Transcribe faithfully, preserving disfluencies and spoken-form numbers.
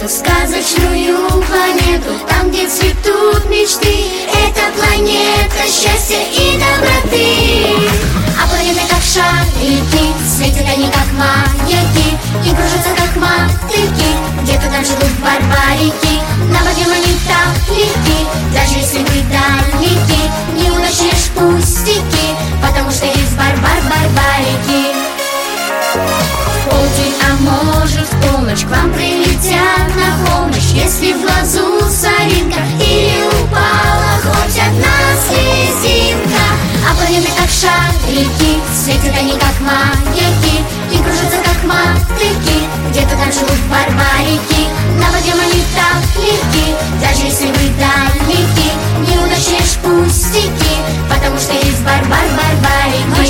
эту сказочную планету, там, где цветут мечты. Это планета счастья и доброты. А планеты как шарики, светят они как маяки и кружатся как мотыльки. Где-то там живут барбарики, на воде они так легки. Даже если вы далеки, неудачи лишь пустяки, потому что есть бар-бар-барбарики. В полдень, а может в полночь к вам прилетят на помощь, если в глазу соринка или упала хоть одна слезинка. А планеты как шарики, светят они как маяки и кружатся как мотыльки. Где-то там живут барбарики, на воде они так легки. Даже если вы далеки, неудачи лишь пустяки, потому что есть бар-бар-барбарики.